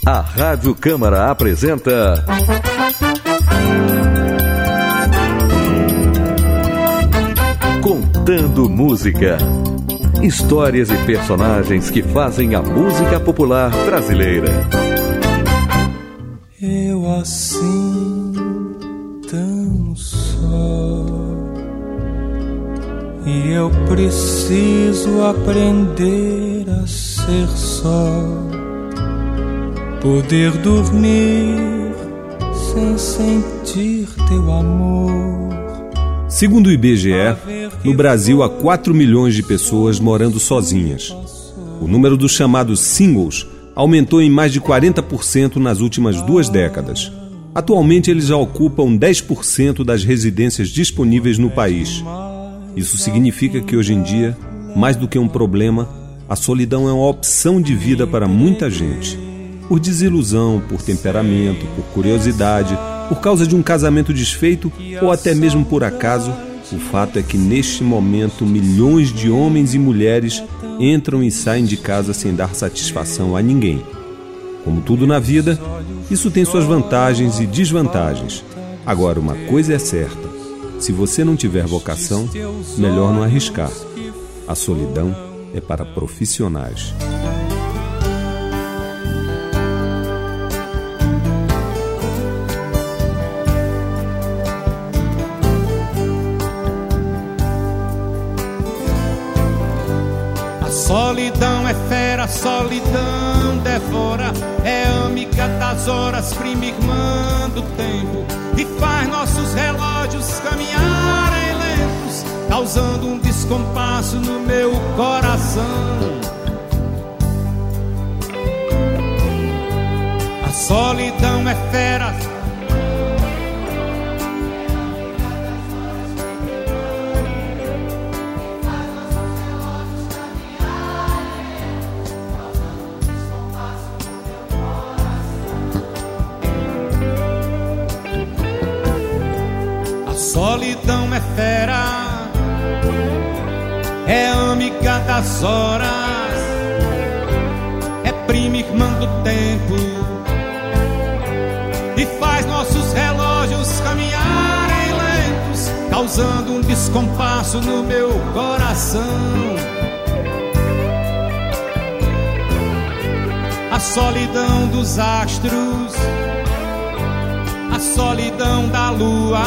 A Rádio Câmara apresenta Contando Música. Histórias e personagens que fazem a música popular brasileira. Eu assim tão só, e eu preciso aprender a ser só, poder dormir sem sentir teu amor. Segundo o IBGE, no Brasil há 4 milhões de pessoas morando sozinhas. O número dos chamados singles aumentou em mais de 40% nas últimas 2 décadas. Atualmente eles já ocupam 10% das residências disponíveis no país. Isso significa que hoje em dia, mais do que um problema, a solidão é uma opção de vida para muita gente. Por desilusão, por temperamento, por curiosidade, por causa de um casamento desfeito ou até mesmo por acaso, o fato é que neste momento milhões de homens e mulheres entram e saem de casa sem dar satisfação a ninguém. Como tudo na vida, isso tem suas vantagens e desvantagens. Agora, uma coisa é certa: se você não tiver vocação, melhor não arriscar. A solidão é para profissionais. Solidão é fera, solidão devora, é amiga das horas, prima irmã do tempo, e faz nossos relógios caminharem lentos, causando um descompasso no meu coração. A solidão é fera, solidão é fera, é amiga das horas, é prima irmã do tempo, e faz nossos relógios caminharem lentos, causando um descompasso no meu coração. A solidão dos astros, a solidão da lua,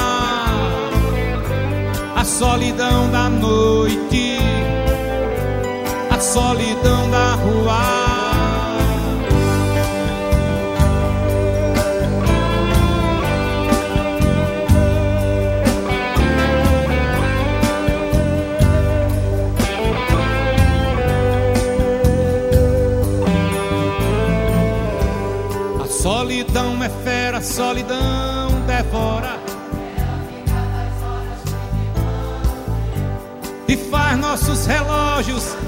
a solidão da noite, a solidão da rua. A solidão é fera, a solidão devora, e faz nossos relógios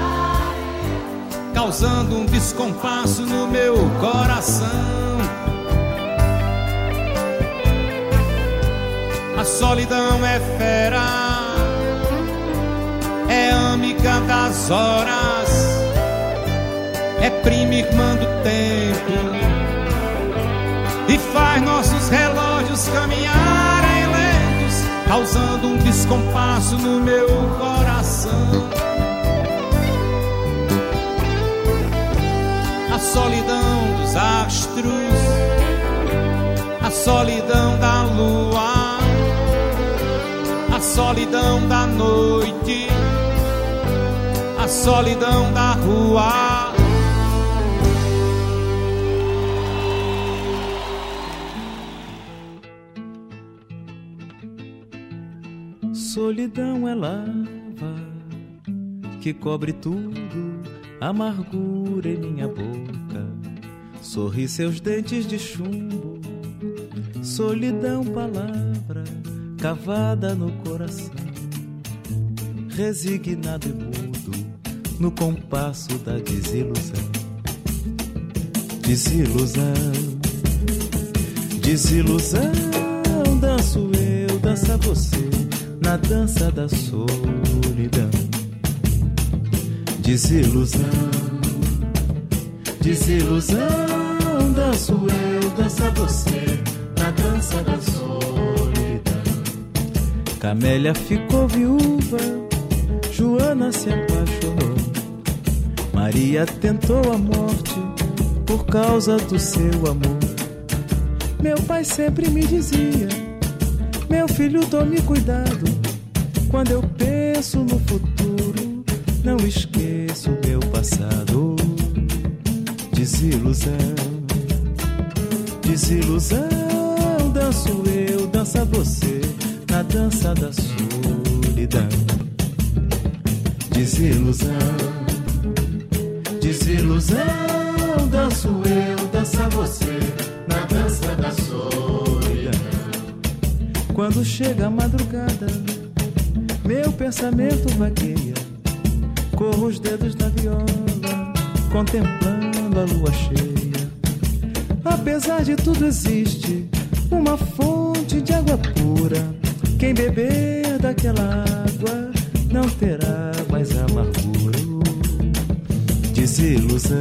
causando um descompasso no meu coração. A solidão é fera, é amiga das horas, é prima irmã do tempo, e faz nossos relógios caminharem lentos, causando um descompasso no meu coração. A solidão dos astros, a solidão da lua, a solidão da noite, a solidão da rua. Solidão é lava que cobre tudo, amargura em minha boca, sorri seus dentes de chumbo. Solidão, palavra cavada no coração, resignado e mudo no compasso da desilusão. Desilusão, desilusão, danço eu, dança você, na dança da solidão. Desilusão, desilusão, danço eu, dança você, na dança da solidão. Camélia ficou viúva, Joana se apaixonou, Maria tentou a morte por causa do seu amor. Meu pai sempre me dizia: meu filho, tome cuidado, quando eu penso no futuro, não esqueço o meu passado. Desilusão, desilusão, danço eu, dança você, na dança da solidão. Desilusão, desilusão, danço eu, dança você, na dança da solidão. Quando chega a madrugada, meu pensamento vagueia, corro os dedos na viola, contemplando a lua cheia. Apesar de tudo existe uma fonte de água pura, quem beber daquela água não terá mais amargura. Desilusão,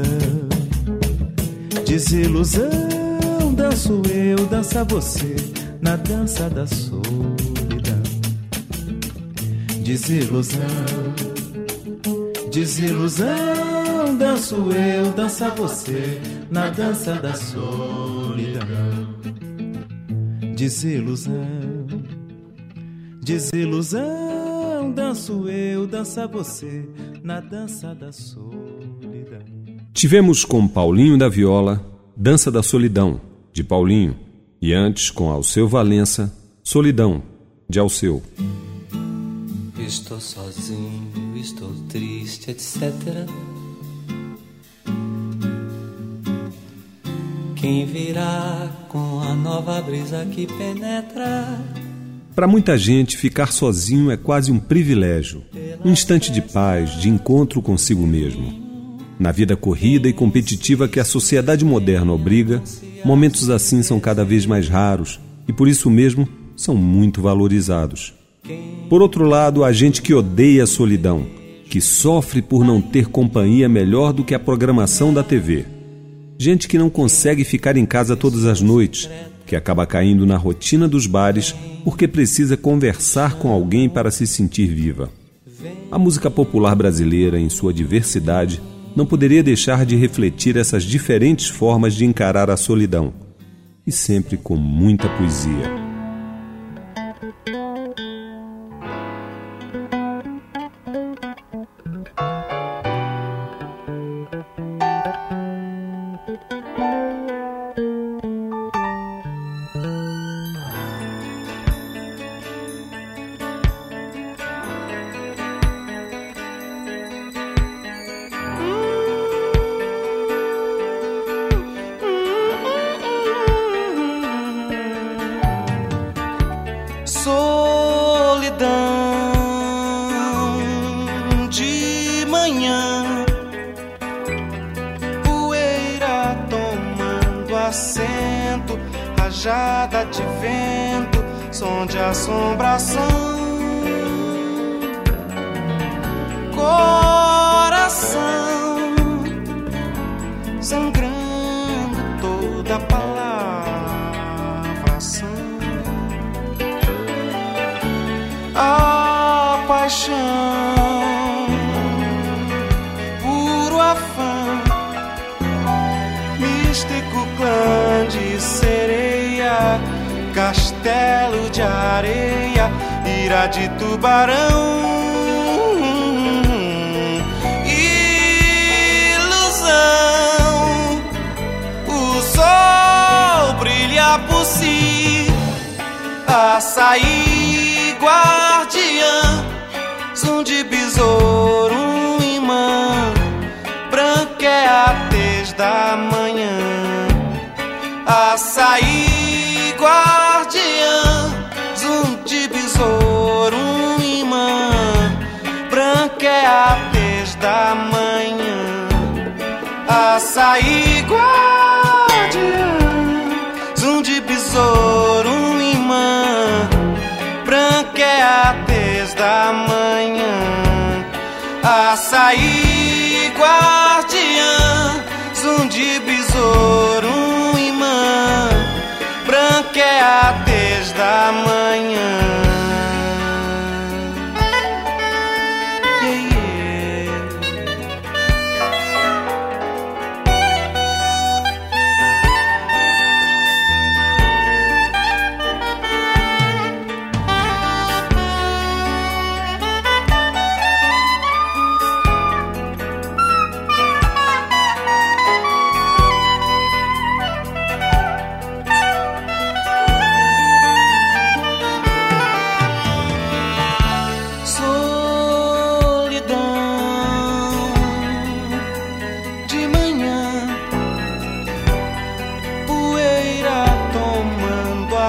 desilusão, danço eu, dança você, na dança da solidão. Desilusão, desilusão, danço eu, dança você, na dança da solidão. Desilusão, desilusão, danço eu, dança você, na dança da solidão. Tivemos com Paulinho da Viola, Dança da Solidão, de Paulinho, e antes com Alceu Valença, Solidão, de Alceu. Estou sozinho, estou triste, etc. Quem virá com a nova brisa que penetra? Para muita gente, ficar sozinho é quase um privilégio, um instante de paz, de encontro consigo mesmo. Na vida corrida e competitiva que a sociedade moderna obriga, momentos assim são cada vez mais raros e, por isso mesmo, são muito valorizados. Por outro lado, há gente que odeia a solidão, que sofre por não ter companhia melhor do que a programação da TV. Gente que não consegue ficar em casa todas as noites, que acaba caindo na rotina dos bares porque precisa conversar com alguém para se sentir viva. A música popular brasileira, em sua diversidade, não poderia deixar de refletir essas diferentes formas de encarar a solidão, e sempre com muita poesia. Solidão de manhã, poeira tomando assento, rajada de vento, som de assombração, coração sangrando toda palavração. A paixão, puro afã, místico clã de sereia, castelo de areia, ira de tubarão, ilusão. O sol brilha por si, açaí guardiã, som de besouro, um imã, branca é a tez da manhã. Açaí guardiã, som de besouro, um imã, branca é a tez da manhã. Açaí guardiã, som de besouro, um imã, branca é a tez da manhã. Açaí guardiã, som de besouro,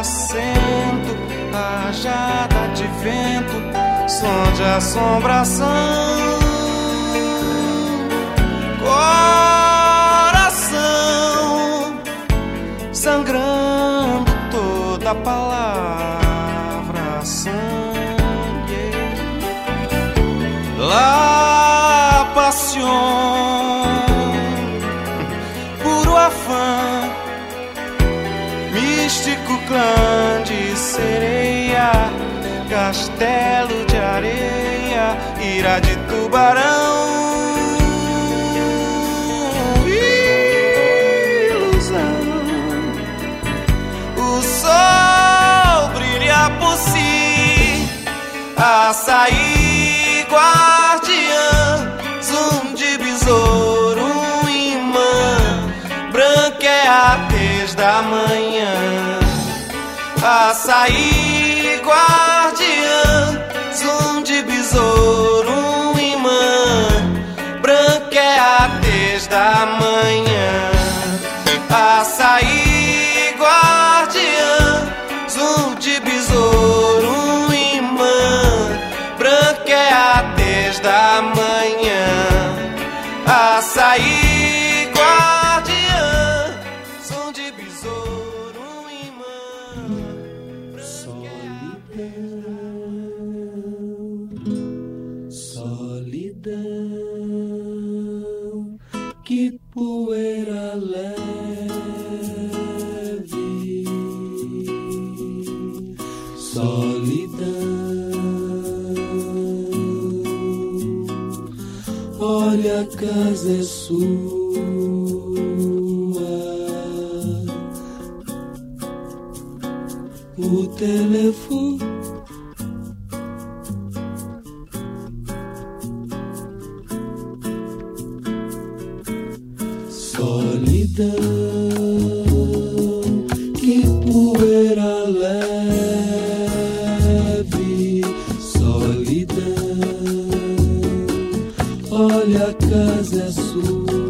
assento, rajada de vento, som de assombração. Coração sangrando, toda palavra sangue. La paixão, puro afã, místico clã de sereia, castelo de areia, ira de tubarão, ilusão. O sol brilha por si, açaí guardiã, zoom de besouro, um imã, branqueia a tez da manhã. Açaí guardiã, zoom de besouro, um imã, branqueia a tez da manhã. Açaí guardiã, zoom de besouro, um imã, branqueia a tez da manhã. Açaí guardiã, som de besouro, um imã. Solidão, que poeira leve. Solidão, olha, a casa é sua. O telefone solidão, que poeira leve. Solidão, olha, a casa é sua.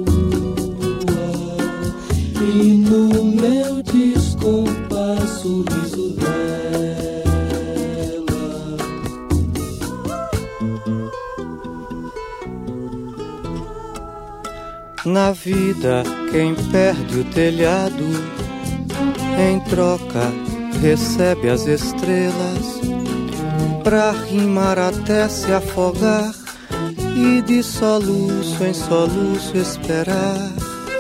E no meu descompasso o riso dela. Na vida, quem perde o telhado, em troca recebe as estrelas, pra rimar até se afogar e de soluço em soluço esperar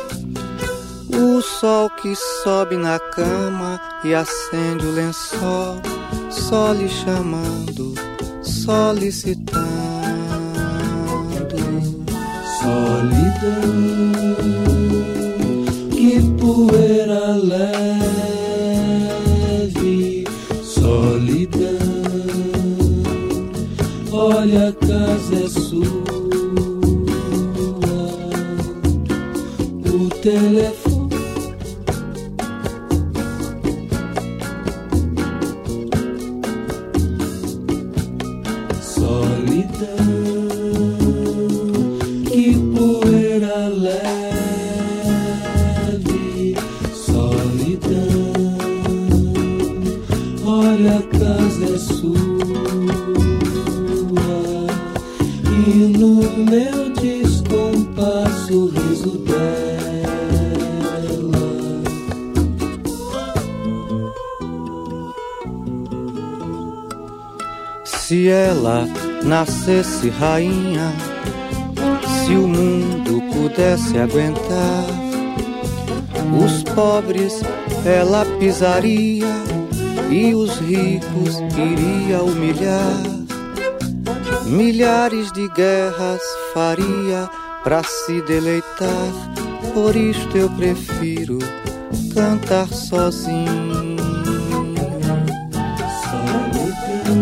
o sol que sobe na cama e acende o lençol, só lhe chamando, solicitando. Solidão, que poeira leve. Solidão, olha, a casa é sua. O telefone leve. Solidão, olha, a casa é sua. E no meu descompasso o riso dela. Se ela nascesse rainha, se o mundo pudesse aguentar, os pobres ela pisaria e os ricos iria humilhar. Milhares de guerras faria pra se deleitar, por isto eu prefiro cantar sozinho. Solidão,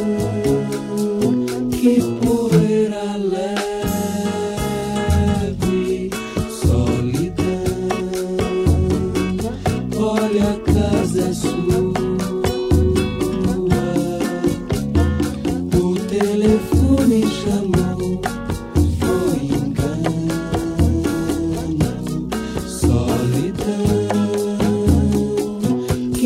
que poeira leve. Solidão, olha, a casa é sua. O telefone chamou, foi engano. Solidão,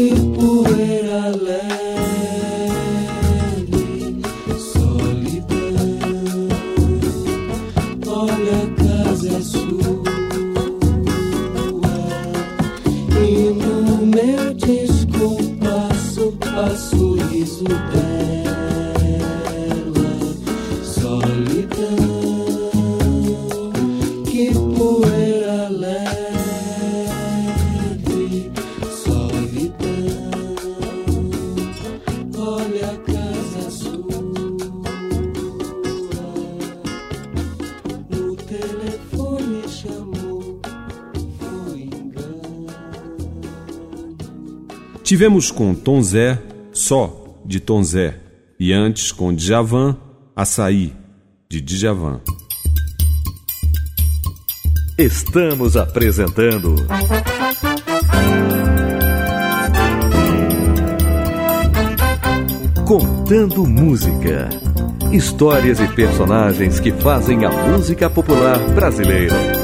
sorriso dela, solidão, que poeira leve, solidão, olha a casa sua, no telefone chamou, foi engano. Tivemos com Tom Zé, Só, de Tom Zé, e antes com Djavan, Açaí, de Djavan. Estamos apresentando Contando Música. Histórias e personagens que fazem a música popular brasileira.